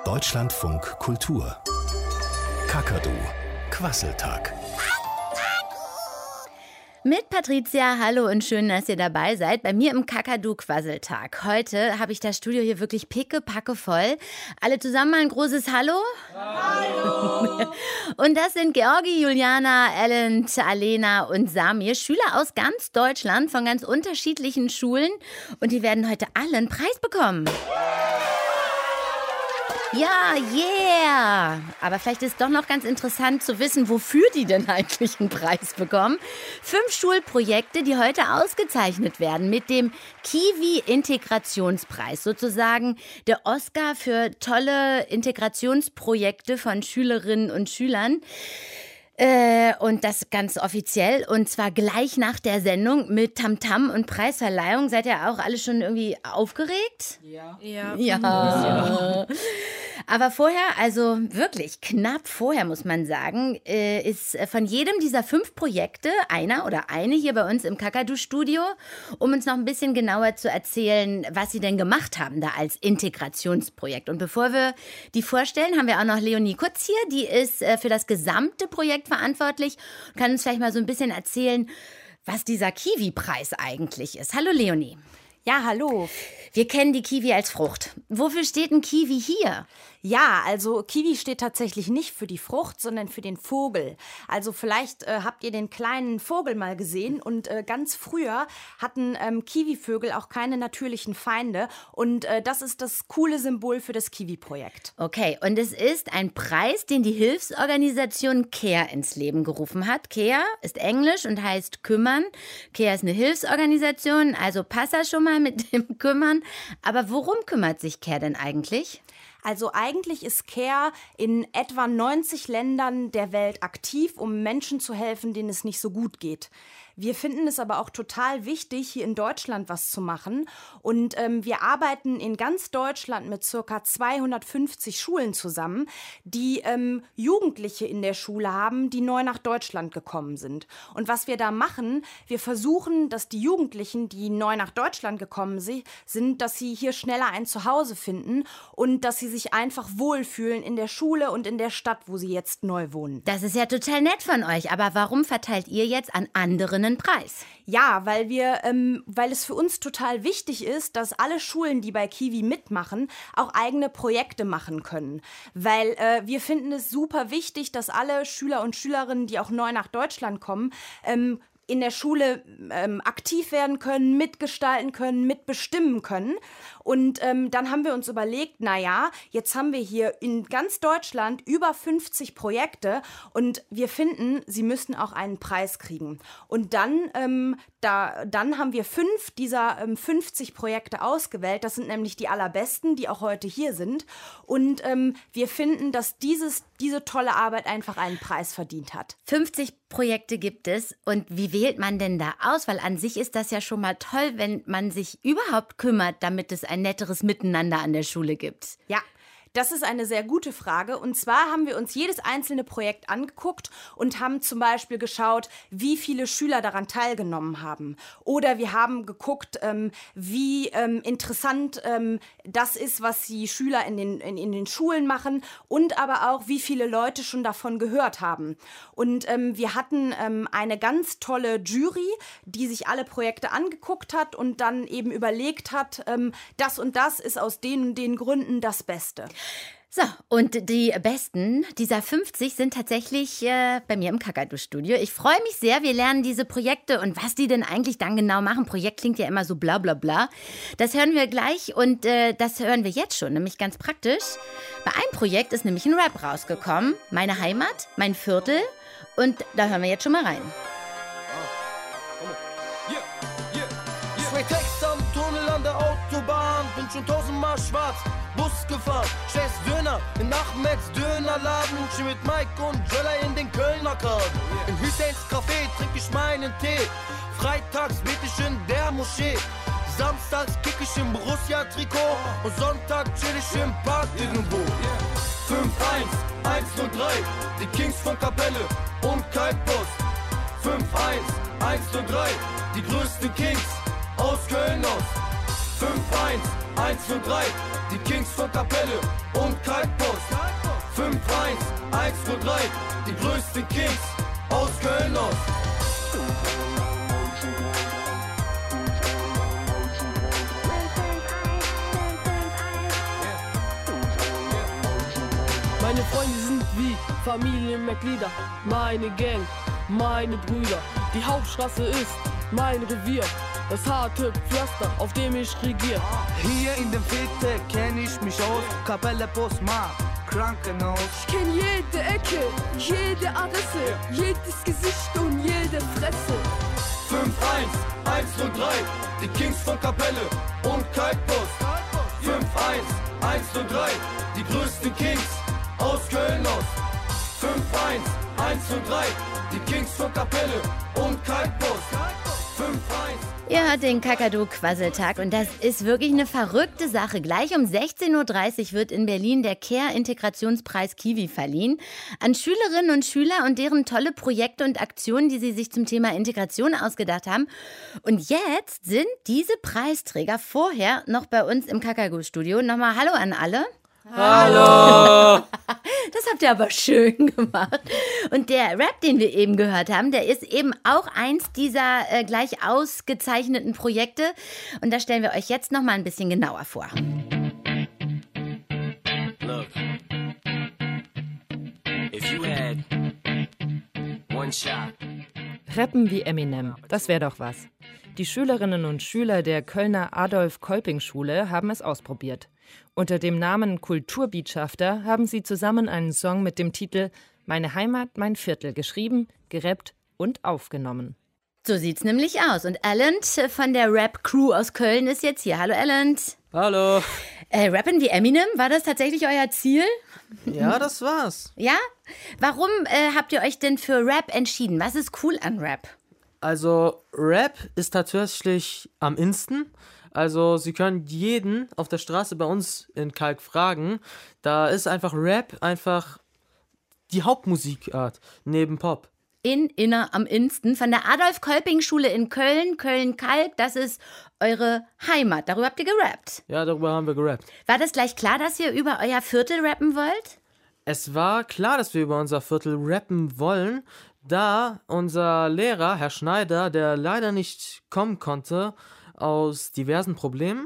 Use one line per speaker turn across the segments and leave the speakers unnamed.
Deutschlandfunk Kultur. Kakadu Quasseltag.
Mit Patricia, hallo und schön, dass ihr dabei seid. Bei mir im Kakadu-Quasseltag. Heute habe ich das Studio hier wirklich pickepacke voll. Alle zusammen mal ein großes Hallo. Hallo! Und das sind Georgi, Juliana, Ellen, Alena und Samir, Schüler aus ganz Deutschland von ganz unterschiedlichen Schulen. Und die werden heute alle einen Preis bekommen. Ja, yeah! Aber vielleicht ist doch noch ganz interessant zu wissen, wofür die denn eigentlich einen Preis bekommen. 5 Schulprojekte, die heute ausgezeichnet werden mit dem Kiwi-Integrationspreis. Sozusagen der Oscar für tolle Integrationsprojekte von Schülerinnen und Schülern. Und das ganz offiziell und zwar gleich nach der Sendung mit Tamtam und Preisverleihung. Seid ihr auch alle schon irgendwie aufgeregt? Ja. Aber vorher, also wirklich knapp vorher muss man sagen, ist von jedem dieser 5 Projekte einer oder eine hier bei uns im Kakadu-Studio, um uns noch ein bisschen genauer zu erzählen, was sie denn gemacht haben da als Integrationsprojekt. Und bevor wir die vorstellen, haben wir auch noch Leonie Kutz hier, die ist für das gesamte Projekt verantwortlich und kann uns vielleicht mal so ein bisschen erzählen, was dieser Kiwi-Preis eigentlich ist. Hallo Leonie.
Ja, hallo.
Wir kennen die Kiwi als Frucht. Wofür steht ein Kiwi hier?
Ja, also Kiwi steht tatsächlich nicht für die Frucht, sondern für den Vogel. Also vielleicht habt ihr den kleinen Vogel mal gesehen und ganz früher hatten Kiwivögel auch keine natürlichen Feinde und das ist das coole Symbol für das Kiwi-Projekt.
Okay, und es ist ein Preis, den die Hilfsorganisation CARE ins Leben gerufen hat. CARE ist Englisch und heißt kümmern. CARE ist eine Hilfsorganisation, also passt das schon mal mit dem Kümmern. Aber worum kümmert sich CARE denn eigentlich?
Also eigentlich ist CARE in etwa 90 Ländern der Welt aktiv, um Menschen zu helfen, denen es nicht so gut geht. Wir finden es aber auch total wichtig, hier in Deutschland was zu machen. Und wir arbeiten in ganz Deutschland mit ca. 250 Schulen zusammen, die Jugendliche in der Schule haben, die neu nach Deutschland gekommen sind. Und was wir da machen, wir versuchen, dass die Jugendlichen, die neu nach Deutschland gekommen sind, dass sie hier schneller ein Zuhause finden und dass sie sich einfach wohlfühlen in der Schule und in der Stadt, wo sie jetzt neu wohnen.
Das ist ja total nett von euch. Aber warum verteilt ihr jetzt an anderen einen Preis?
Ja, weil es für uns total wichtig ist, dass alle Schulen, die bei Kiwi mitmachen, auch eigene Projekte machen können. Weil wir finden es super wichtig, dass alle Schüler und Schülerinnen, die auch neu nach Deutschland kommen, in der Schule aktiv werden können, mitgestalten können, mitbestimmen können. Und dann haben wir uns überlegt, naja, jetzt haben wir hier in ganz Deutschland über 50 Projekte und wir finden, sie müssen auch einen Preis kriegen. Und dann haben wir 5 dieser 50 Projekte ausgewählt. Das sind nämlich die allerbesten, die auch heute hier sind. Und wir finden, dass diese tolle Arbeit einfach einen Preis verdient hat.
50 Projekte gibt es. Und wie wählt man denn da aus? Weil an sich ist das ja schon mal toll, wenn man sich überhaupt kümmert, damit es ein netteres Miteinander an der Schule gibt.
Ja. Das ist eine sehr gute Frage. Und zwar haben wir uns jedes einzelne Projekt angeguckt und haben zum Beispiel geschaut, wie viele Schüler daran teilgenommen haben. Oder wir haben geguckt, wie interessant das ist, was die Schüler in den Schulen machen und aber auch, wie viele Leute schon davon gehört haben. Und wir hatten eine ganz tolle Jury, die sich alle Projekte angeguckt hat und dann eben überlegt hat, das und das ist aus den und den Gründen das Beste.
So, und die Besten dieser 50 sind tatsächlich bei mir im Kakadu-Studio. Ich freue mich sehr, wir lernen diese Projekte und was die denn eigentlich dann genau machen. Projekt klingt ja immer so bla bla bla. Das hören wir gleich und das hören wir jetzt schon, nämlich ganz praktisch. Bei einem Projekt ist nämlich ein Rap rausgekommen. Meine Heimat, mein Viertel und da hören wir jetzt schon mal rein.
Text am Tunnel an der Autobahn, bin schon 1000-mal schwarz, Bus gefahren, Chefs Döner, in Ahmeds Dönerladen, chill mit Mike und Jöller in den Kölner Karten. In Hüsseins Café trink ich meinen Tee, freitags bete ich in der Moschee, samstags kick ich im Borussia-Trikot und Sonntag chill ich im Park irgendwo. 5-1, 1-0-3, die Kings von Kapelle und kein Post. 5-1, 1-0-3, die größten Kings aus Köln Ost. 5-1, 1 für 3, die Kings von Kapelle und Kalkpost. 5-1, 1 für 3, die größten Kings aus Köln-Ost.
Meine Freunde sind wie Familienmitglieder, meine Gang, meine Brüder. Die Hauptstraße ist mein Revier, das harte Pflaster, auf dem ich regier.
Hier in dem Viertel kenn ich mich aus, Kapelle, Postmark, Krankenhaus.
Ich kenn jede Ecke, jede Adresse, jedes Gesicht und jede Fresse.
5-1, 1 für 3, die Kings von Kapelle und Kalkpost. 5-1, 1 für 3, die größten Kings aus Köln-Ost. 5-1, 1 für 3, die Kings von Kapelle und Kalkpost. 5-1.
Ihr hört den Kakadu-Quasseltag und das ist wirklich eine verrückte Sache. Gleich um 16.30 Uhr wird in Berlin der CARE-Integrationspreis Kiwi verliehen an Schülerinnen und Schüler und deren tolle Projekte und Aktionen, die sie sich zum Thema Integration ausgedacht haben. Und jetzt sind diese Preisträger vorher noch bei uns im Kakadu-Studio. Nochmal Hallo an alle.
Hallo!
Das habt ihr aber schön gemacht. Und der Rap, den wir eben gehört haben, der ist eben auch eins dieser gleich ausgezeichneten Projekte. Und das stellen wir euch jetzt noch mal ein bisschen genauer vor.
Look, if you had one shot.
Rappen wie Eminem, das wäre doch was. Die Schülerinnen und Schüler der Kölner Adolf-Kolping-Schule haben es ausprobiert. Unter dem Namen Kulturbotschafter haben sie zusammen einen Song mit dem Titel »Meine Heimat, mein Viertel« geschrieben, gerappt und aufgenommen.
So sieht's nämlich aus. Und Alent von der Rap-Crew aus Köln ist jetzt hier. Hallo Alent.
Hallo.
Rappen wie Eminem, war das tatsächlich euer Ziel?
Ja, das war's.
Ja? Warum habt ihr euch denn für Rap entschieden? Was ist cool an Rap?
Also, Rap ist tatsächlich am insten. Also, Sie können jeden auf der Straße bei uns in Kalk fragen. Da ist einfach Rap einfach die Hauptmusikart neben Pop.
Am Insten von der Adolf-Kolping-Schule in Köln, Köln-Kalk, das ist eure Heimat. Darüber habt ihr gerappt.
Ja, darüber haben wir gerappt.
War das gleich klar, dass ihr über euer Viertel rappen wollt?
Es war klar, dass wir über unser Viertel rappen wollen, da unser Lehrer, Herr Schneider, der leider nicht kommen konnte, aus diversen Problemen.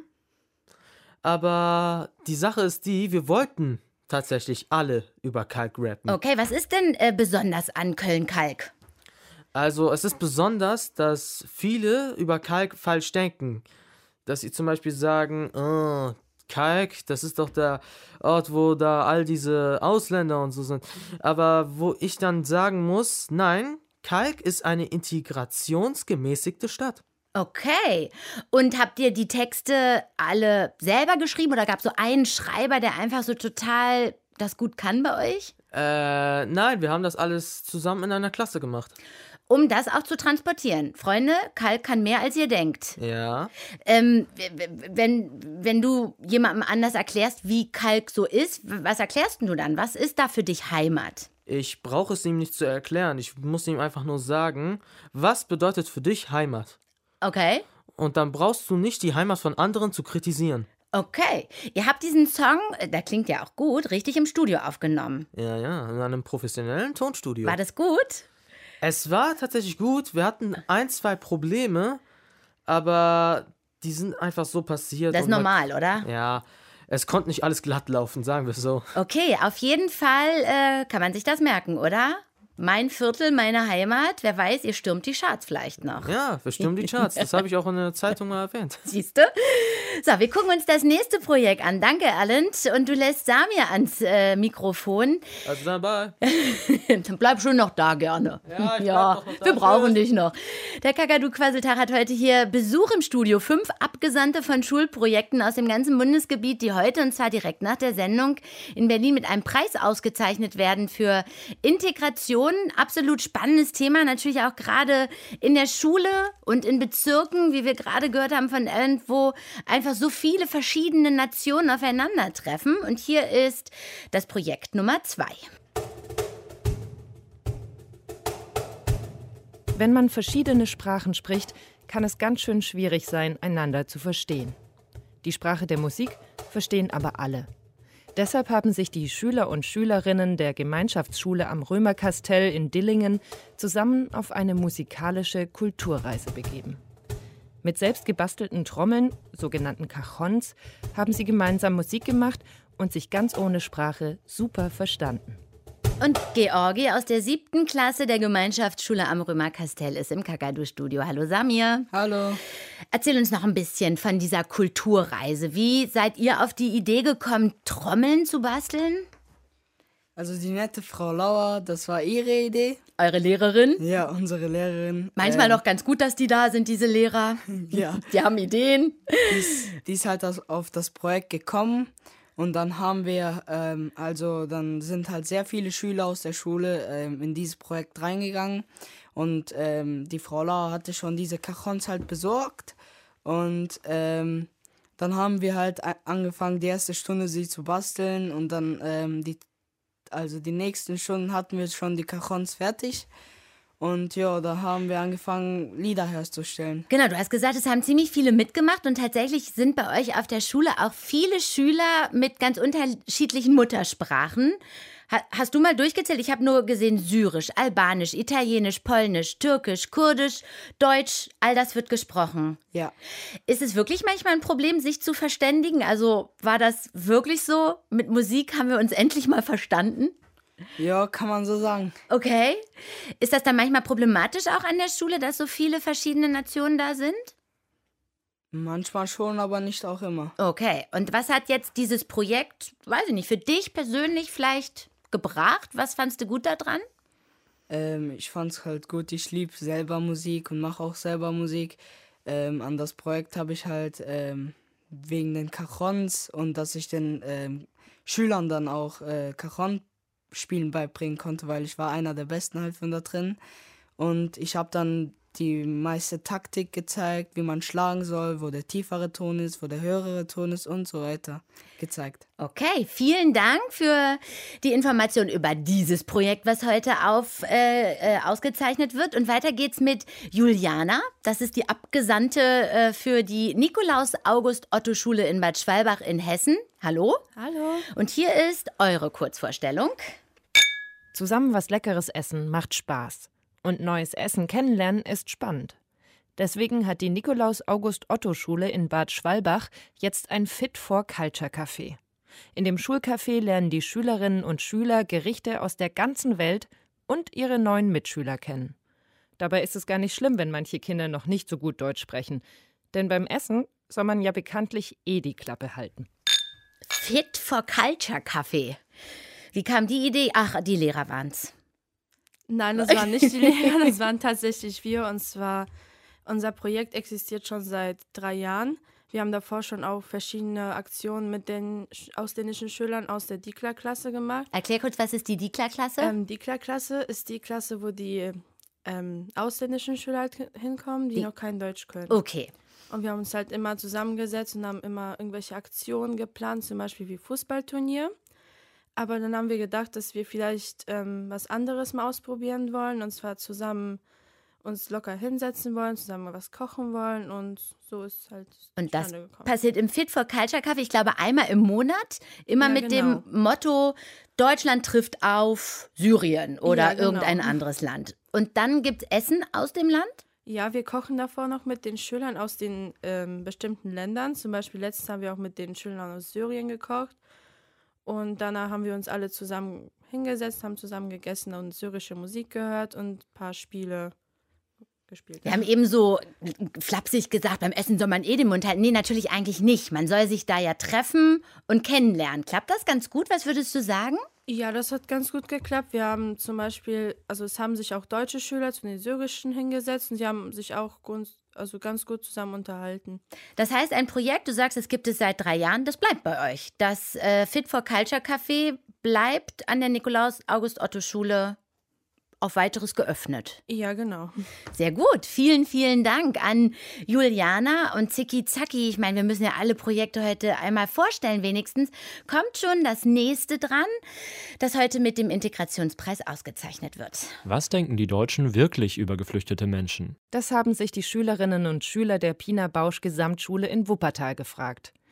Aber die Sache ist die, wir wollten tatsächlich alle über Kalk rappen.
Okay, was ist denn besonders an Köln-Kalk?
Also es ist besonders, dass viele über Kalk falsch denken. Dass sie zum Beispiel sagen, oh, Kalk, das ist doch der Ort, wo da all diese Ausländer und so sind. Aber wo ich dann sagen muss, nein, Kalk ist eine integrationsgemäßigte Stadt.
Okay. Und habt ihr die Texte alle selber geschrieben oder gab es so einen Schreiber, der einfach so total das gut kann bei euch?
Nein, wir haben das alles zusammen in einer Klasse gemacht.
Um das auch zu transportieren. Freunde, Kalk kann mehr, als ihr denkt.
Ja.
Wenn du jemandem anders erklärst, wie Kalk so ist, was erklärst du dann? Was ist da für dich Heimat?
Ich brauche es ihm nicht zu erklären. Ich muss ihm einfach nur sagen, was bedeutet für dich Heimat?
Okay.
Und dann brauchst du nicht die Heimat von anderen zu kritisieren.
Okay. Ihr habt diesen Song, der klingt ja auch gut, richtig im Studio aufgenommen.
Ja, in einem professionellen Tonstudio.
War das gut?
Es war tatsächlich gut. Wir hatten 1-2 Probleme, aber die sind einfach so passiert.
Das ist normal, oder?
Ja, es konnte nicht alles glatt laufen, sagen wir es so.
Okay, auf jeden Fall kann man sich das merken, oder? Mein Viertel, meine Heimat. Wer weiß, ihr stürmt die Charts vielleicht noch.
Ja, wir stürmen die Charts. Das habe ich auch in der Zeitung mal erwähnt.
Siehst du? So, wir gucken uns das nächste Projekt an. Danke, Alent. Und du lässt Samir ans Mikrofon.
Also dann bye.
Dann bleib schon noch da gerne.
Ja, ich
ja
bleib noch da.
wir brauchen dich noch. Der Kakadu-Quasseltag hat heute hier Besuch im Studio. 5 Abgesandte von Schulprojekten aus dem ganzen Bundesgebiet, die heute, und zwar direkt nach der Sendung, in Berlin mit einem Preis ausgezeichnet werden für Integration. Absolut spannendes Thema, natürlich auch gerade in der Schule und in Bezirken, wie wir gerade gehört haben von Ellen, wo einfach so viele verschiedene Nationen aufeinandertreffen. Und hier ist das Projekt Nummer 2.
Wenn man verschiedene Sprachen spricht, kann es ganz schön schwierig sein, einander zu verstehen. Die Sprache der Musik verstehen aber alle. Deshalb haben sich die Schüler und Schülerinnen der Gemeinschaftsschule am Römerkastell in Dillingen zusammen auf eine musikalische Kulturreise begeben. Mit selbst gebastelten Trommeln, sogenannten Cajons, haben sie gemeinsam Musik gemacht und sich ganz ohne Sprache super verstanden.
Und Georgi aus der 7. Klasse der Gemeinschaftsschule am Römerkastell ist im Kakadu-Studio. Hallo Samir.
Hallo.
Erzähl uns noch ein bisschen von dieser Kulturreise. Wie seid ihr auf die Idee gekommen, Trommeln zu basteln?
Also die nette Frau Lauer, das war ihre Idee.
Eure Lehrerin?
Ja, unsere Lehrerin.
Manchmal doch ganz gut, dass die da sind, diese Lehrer.
Ja.
Die haben Ideen.
Die ist halt auf das Projekt gekommen. Und dann haben wir, dann sind halt sehr viele Schüler aus der Schule in dieses Projekt reingegangen. Und die Frau Lauer hatte schon diese Cajons halt besorgt. Und dann haben wir halt angefangen, die erste Stunde sie zu basteln. Und dann die nächsten Stunden hatten wir schon die Cajons fertig. Und ja, da haben wir angefangen, Lieder herzustellen.
Genau, du hast gesagt, es haben ziemlich viele mitgemacht und tatsächlich sind bei euch auf der Schule auch viele Schüler mit ganz unterschiedlichen Muttersprachen. Hast du mal durchgezählt? Ich habe nur gesehen Syrisch, Albanisch, Italienisch, Polnisch, Türkisch, Kurdisch, Deutsch, all das wird gesprochen.
Ja.
Ist es wirklich manchmal ein Problem, sich zu verständigen? Also war das wirklich so? Mit Musik haben wir uns endlich mal verstanden?
Ja, kann man so sagen.
Okay. Ist das dann manchmal problematisch auch an der Schule, dass so viele verschiedene Nationen da sind?
Manchmal schon, aber nicht auch immer.
Okay. Und was hat jetzt dieses Projekt, weiß ich nicht, für dich persönlich vielleicht gebracht? Was fandst du gut daran?
Ich fand's halt gut. Ich liebe selber Musik und mache auch selber Musik. An das Projekt habe ich halt wegen den Cajons und dass ich den Schülern dann auch Cajon Spielen beibringen konnte, weil ich war einer der Besten halt von da drin. Und ich habe dann die meiste Taktik gezeigt, wie man schlagen soll, wo der tiefere Ton ist, wo der höhere Ton ist und so weiter gezeigt.
Okay, vielen Dank für die Information über dieses Projekt, was heute ausgezeichnet wird. Und weiter geht's mit Juliana. Das ist die Abgesandte für die Nikolaus-August-Otto-Schule in Bad Schwalbach in Hessen. Hallo.
Hallo.
Und hier ist eure Kurzvorstellung.
Zusammen was Leckeres essen macht Spaß. Und neues Essen kennenlernen ist spannend. Deswegen hat die Nikolaus-August-Otto-Schule in Bad Schwalbach jetzt ein Fit-for-Culture-Café. In dem Schulcafé lernen die Schülerinnen und Schüler Gerichte aus der ganzen Welt und ihre neuen Mitschüler kennen. Dabei ist es gar nicht schlimm, wenn manche Kinder noch nicht so gut Deutsch sprechen. Denn beim Essen soll man ja bekanntlich die Klappe halten.
Fit-for-Culture-Café. Wie kam die Idee? Ach, die Lehrer waren's.
Nein, das waren nicht die Lehrer, das waren tatsächlich wir. Und zwar, unser Projekt existiert schon seit 3 Jahren. Wir haben davor schon auch verschiedene Aktionen mit den ausländischen Schülern aus der Dikla-Klasse gemacht.
Erklär kurz, was ist die Dikla-Klasse?
Dikla-Klasse ist die Klasse, wo die ausländischen Schüler halt hinkommen, die noch kein Deutsch können.
Okay.
Und wir haben uns halt immer zusammengesetzt und haben immer irgendwelche Aktionen geplant, zum Beispiel wie Fußballturnier. Aber dann haben wir gedacht, dass wir vielleicht was anderes mal ausprobieren wollen. Und zwar zusammen uns locker hinsetzen wollen, zusammen mal was kochen wollen. Und so ist halt
und das
gekommen.
Passiert im Fit-for-Culture-Café, ich glaube, einmal im Monat. Immer mit dem Motto, Deutschland trifft auf Syrien oder irgendein anderes Land. Und dann gibt es Essen aus dem Land?
Ja, wir kochen davor noch mit den Schülern aus den bestimmten Ländern. Zum Beispiel letztens haben wir auch mit den Schülern aus Syrien gekocht. Und danach haben wir uns alle zusammen hingesetzt, haben zusammen gegessen und syrische Musik gehört und ein paar Spiele gespielt.
Wir haben eben so flapsig gesagt, beim Essen soll man den Mund halten. Nee, natürlich eigentlich nicht. Man soll sich da ja treffen und kennenlernen. Klappt das ganz gut? Was würdest du sagen?
Ja, das hat ganz gut geklappt. Wir haben zum Beispiel, es haben sich auch deutsche Schüler zu den syrischen hingesetzt und sie haben sich auch ganz gut zusammen unterhalten.
Das heißt, ein Projekt, du sagst, es gibt es seit 3 Jahren, das bleibt bei euch. Das Fit-for-Culture-Café bleibt an der Nikolaus-August-Otto-Schule auf Weiteres geöffnet.
Ja, genau.
Sehr gut. Vielen, vielen Dank an Juliana und Ziki Zacki. Ich meine, wir müssen ja alle Projekte heute einmal vorstellen wenigstens. Kommt schon das nächste dran, das heute mit dem Integrationspreis ausgezeichnet wird.
Was denken die Deutschen wirklich über geflüchtete Menschen?
Das haben sich die Schülerinnen und Schüler der Pina Bausch Gesamtschule in Wuppertal gefragt.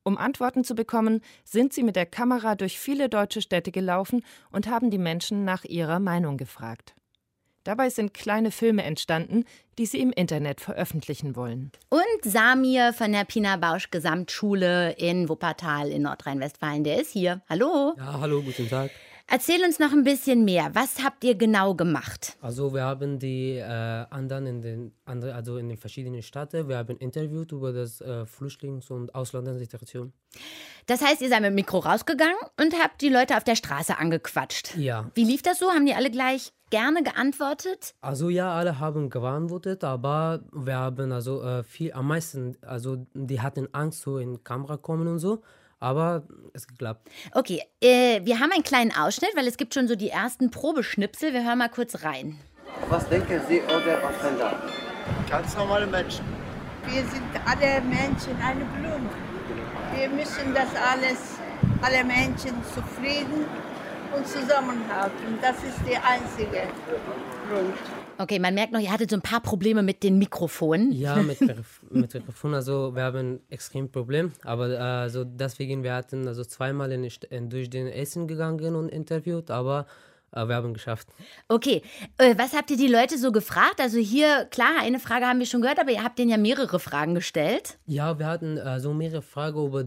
Um Antworten zu bekommen, sind sie mit der Kamera durch viele deutsche Städte gelaufen und haben die Menschen nach ihrer Meinung gefragt. Dabei sind kleine Filme entstanden, die sie im Internet veröffentlichen wollen.
Und Samir von der Pina Bausch Gesamtschule in Wuppertal in Nordrhein-Westfalen, der ist hier. Hallo.
Ja, hallo, guten Tag.
Erzähl uns noch ein bisschen mehr. Was habt ihr genau gemacht?
Also wir haben die anderen in den verschiedenen Städten, wir haben interviewt über das Flüchtlings- und Ausländersituation.
Das heißt, ihr seid mit dem Mikro rausgegangen und habt die Leute auf der Straße angequatscht.
Ja.
Wie lief das so? Haben die alle gleich gerne geantwortet?
Also ja, alle haben geantwortet, aber wir haben am meisten, die hatten Angst, so in die Kamera kommen und so. Aber es geklappt.
Okay, wir haben einen kleinen Ausschnitt, weil es gibt schon so die ersten Probeschnipsel. Wir hören mal kurz rein.
Was denken Sie über Ausländer?
Ganz normale Menschen.
Wir sind alle Menschen eine Blume. Wir müssen das alle Menschen zufrieden und zusammenhalten. Das ist der einzige Grund.
Okay, man merkt noch, ihr hattet so ein paar Probleme mit den Mikrofonen.
Ja, mit Mikrofonen, also wir haben ein extremes Problem, aber deswegen, wir hatten zweimal durch den Essen gegangen und interviewt, aber wir haben geschafft.
Okay, was habt ihr die Leute so gefragt? Also hier, klar, eine Frage haben wir schon gehört, aber ihr habt denen ja mehrere Fragen gestellt.
Ja, wir hatten mehrere Fragen über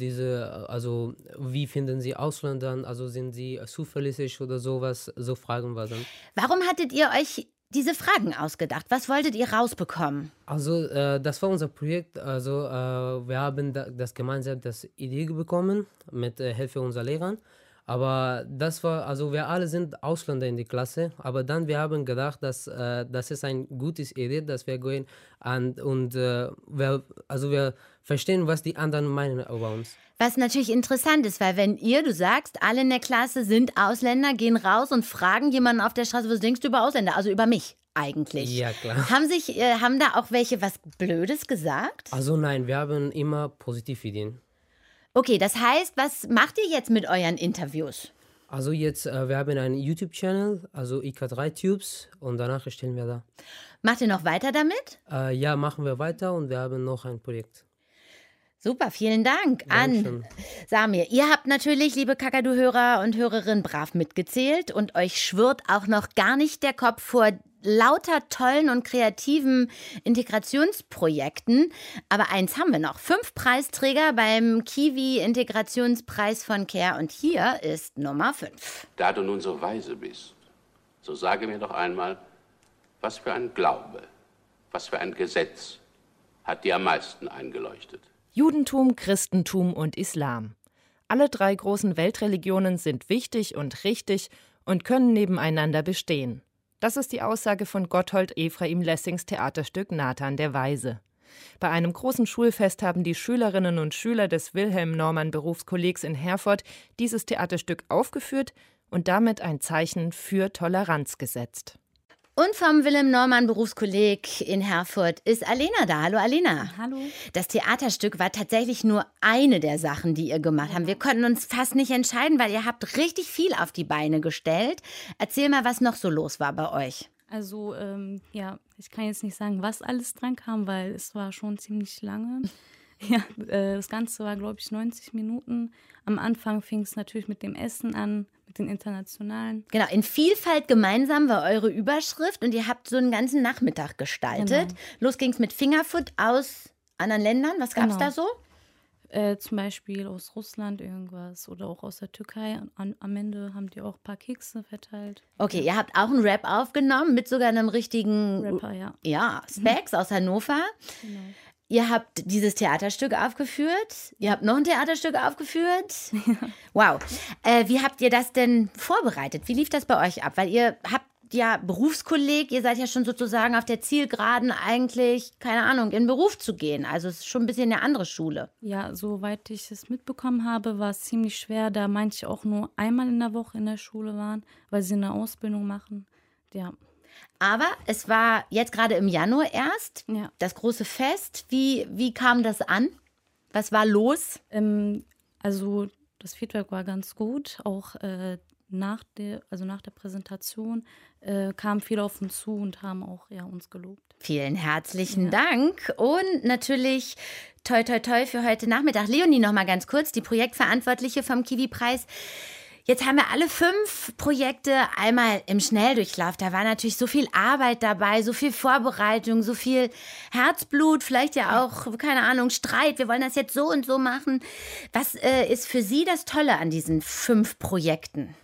wie finden Sie Ausländer, also sind sie zuverlässig oder sowas, so Fragen waren dann.
Warum hattet ihr euch diese Fragen ausgedacht? Was wolltet ihr rausbekommen?
Also das war unser Projekt. Also wir haben das gemeinsam das Idee bekommen mit Hilfe unserer Lehrer. Aber das war, also wir alle sind Ausländer in die Klasse. Aber dann wir haben gedacht, dass das ist ein gutes Idee, dass wir gehen und wir verstehen, was die anderen meinen über uns.
Was natürlich interessant ist, weil wenn du sagst, alle in der Klasse sind Ausländer, gehen raus und fragen jemanden auf der Straße, was denkst du über Ausländer? Also über mich eigentlich.
Ja, klar.
Haben da auch welche was Blödes gesagt?
Also nein, wir haben immer positive Ideen.
Okay, das heißt, was macht ihr jetzt mit euren Interviews?
Also jetzt, wir haben einen YouTube-Channel, also IK3Tubes, und danach stellen wir da.
Macht ihr noch weiter damit?
Ja, machen wir weiter und wir haben noch ein Projekt.
Super, vielen Dank an Samir. Ihr habt natürlich, liebe Kakadu-Hörer und Hörerinnen, brav mitgezählt und euch schwirrt auch noch gar nicht der Kopf vor lauter tollen und kreativen Integrationsprojekten. Aber eins haben wir noch. 5 Preisträger beim Kiwi-Integrationspreis von CARE und hier ist Nummer 5.
Da du nun so weise bist, so sage mir doch einmal, was für ein Glaube, was für ein Gesetz hat dir am meisten eingeleuchtet?
Judentum, Christentum und Islam. Alle 3 großen Weltreligionen sind wichtig und richtig und können nebeneinander bestehen. Das ist die Aussage von Gotthold Ephraim Lessings Theaterstück Nathan der Weise. Bei einem großen Schulfest haben die Schülerinnen und Schüler des Wilhelm-Norman-Berufskollegs in Herford dieses Theaterstück aufgeführt und damit ein Zeichen für Toleranz gesetzt.
Und vom Wilhelm-Norman-Berufskolleg in Herford ist Alena da. Hallo Alena.
Hallo.
Das Theaterstück war tatsächlich nur eine der Sachen, die ihr gemacht habt. Wir konnten uns fast nicht entscheiden, weil ihr habt richtig viel auf die Beine gestellt. Erzähl mal, was noch so los war bei euch.
Also, ich kann jetzt nicht sagen, was alles dran kam, weil es war schon ziemlich lange. Ja, das Ganze war, glaube ich, 90 Minuten. Am Anfang fing es natürlich mit dem Essen an, mit den internationalen.
Genau, in Vielfalt gemeinsam war eure Überschrift und ihr habt so einen ganzen Nachmittag gestaltet. Genau. Los ging's mit Fingerfood aus anderen Ländern. Was gab's da so?
Zum Beispiel aus Russland irgendwas oder auch aus der Türkei. Am Ende haben die auch ein paar Kekse verteilt.
Okay, ihr habt auch einen Rap aufgenommen mit sogar einem richtigen
Rapper, ja.
Ja, Specs aus Hannover. Genau. Ihr habt dieses Theaterstück aufgeführt. Ihr habt noch ein Theaterstück aufgeführt. Wow. Wie habt ihr das denn vorbereitet? Wie lief das bei euch ab? Weil ihr habt ja Berufskolleg, ihr seid ja schon sozusagen auf der Zielgeraden eigentlich, keine Ahnung, in Beruf zu gehen. Also es ist schon ein bisschen eine andere Schule.
Ja, soweit ich es mitbekommen habe, war es ziemlich schwer, da manche auch nur einmal in der Woche in der Schule waren, weil sie eine Ausbildung machen. Ja.
Aber es war jetzt gerade im Januar erst, das große Fest. Wie kam das an? Was war los?
Also das Feedback war ganz gut. Auch nach der Präsentation kamen viele auf uns zu und haben auch uns gelobt.
Vielen herzlichen Dank und natürlich toi toi toi für heute Nachmittag. Leonie, noch mal ganz kurz, die Projektverantwortliche vom Kiwi-Preis. Jetzt haben wir alle 5 Projekte einmal im Schnelldurchlauf. Da war natürlich so viel Arbeit dabei, so viel Vorbereitung, so viel Herzblut, vielleicht ja auch, keine Ahnung, Streit. Wir wollen das jetzt so und so machen. Was ist für Sie das Tolle an diesen 5 Projekten?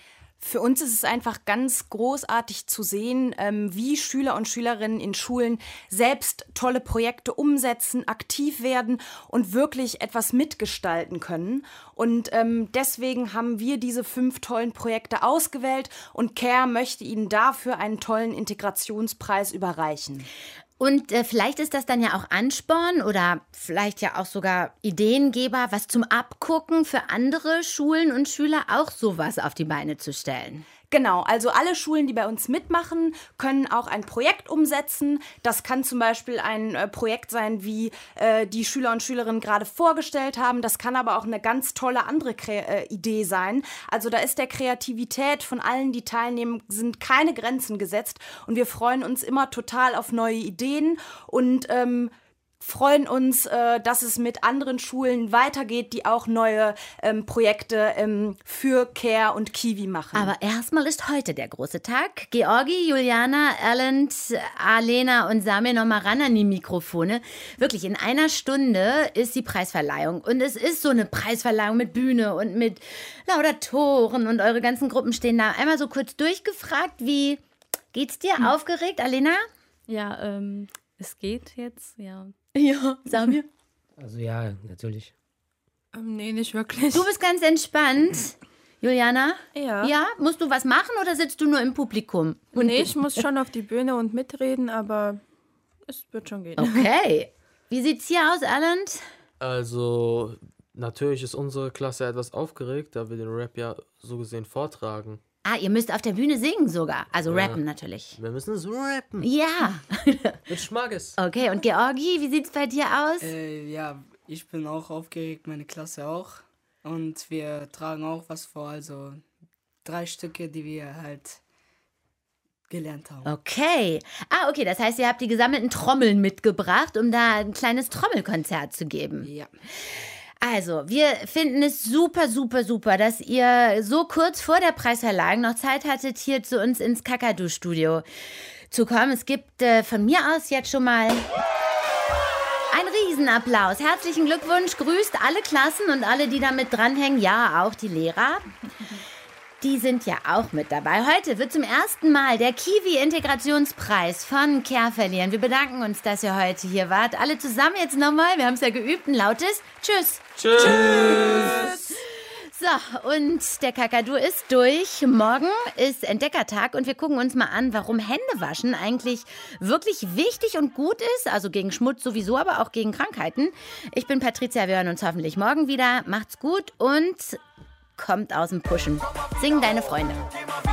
Für uns ist es einfach ganz großartig zu sehen, wie Schüler und Schülerinnen in Schulen selbst tolle Projekte umsetzen, aktiv werden und wirklich etwas mitgestalten können. Und deswegen haben wir diese 5 tollen Projekte ausgewählt und CARE möchte Ihnen dafür einen tollen Integrationspreis überreichen.
Und vielleicht ist das dann ja auch Ansporn oder vielleicht ja auch sogar Ideengeber, was zum Abgucken für andere Schulen und Schüler auch sowas auf die Beine zu stellen.
Genau, also alle Schulen, die bei uns mitmachen, können auch ein Projekt umsetzen. Das kann zum Beispiel ein Projekt sein, wie die Schüler und Schülerinnen gerade vorgestellt haben. Das kann aber auch eine ganz tolle andere Idee sein. Also da ist der Kreativität von allen, die teilnehmen, sind keine Grenzen gesetzt. Und wir freuen uns immer total auf neue Ideen und freuen uns, dass es mit anderen Schulen weitergeht, die auch neue Projekte für CARE und Kiwi machen.
Aber erstmal ist heute der große Tag. Georgi, Juliana, Erlend, Alena und Samir noch mal ran an die Mikrofone. Wirklich, in einer Stunde ist die Preisverleihung. Und es ist so eine Preisverleihung mit Bühne und mit Laudatoren und eure ganzen Gruppen stehen da. Einmal so kurz durchgefragt, wie geht's dir? Aufgeregt, Alena?
Ja, es geht jetzt, ja.
Ja, Samir?
Also ja, natürlich.
Nee, nicht wirklich.
Du bist ganz entspannt. Juliana?
Ja.
Ja? Musst du was machen oder sitzt du nur im Publikum?
Nee, ich muss schon auf die Bühne und mitreden, aber es wird schon gehen.
Okay. Wie sieht's hier aus, Erlend?
Also, natürlich ist unsere Klasse etwas aufgeregt, da wir den Rap ja so gesehen vortragen.
Ah, ihr müsst auf der Bühne singen sogar. Also rappen natürlich.
Wir müssen es rappen.
Ja.
Mit Schmackes.
Okay, und Georgi, wie sieht's bei dir aus?
Ja, ich bin auch aufgeregt, meine Klasse auch. Und wir tragen auch was vor, also 3 Stücke, die wir halt gelernt haben.
Okay. Okay, das heißt, ihr habt die gesammelten Trommeln mitgebracht, um da ein kleines Trommelkonzert zu geben.
Ja.
Also, wir finden es super, super, super, dass ihr so kurz vor der Preisverleihung noch Zeit hattet, hier zu uns ins Kakadu-Studio zu kommen. Es gibt von mir aus jetzt schon mal einen Riesenapplaus. Herzlichen Glückwunsch, grüßt alle Klassen und alle, die damit dranhängen. Ja, auch die Lehrer. Die sind ja auch mit dabei. Heute wird zum ersten Mal der Kiwi-Integrationspreis von CARE verliehen. Wir bedanken uns, dass ihr heute hier wart. Alle zusammen jetzt nochmal. Wir haben es ja geübt. Ein lautes Tschüss.
Tschüss.
So, und der Kakadu ist durch. Morgen ist Entdeckertag und wir gucken uns mal an, warum Händewaschen eigentlich wirklich wichtig und gut ist. Also gegen Schmutz sowieso, aber auch gegen Krankheiten. Ich bin Patricia, wir hören uns hoffentlich morgen wieder. Macht's gut und kommt aus dem Pushen. Sing deine Freunde.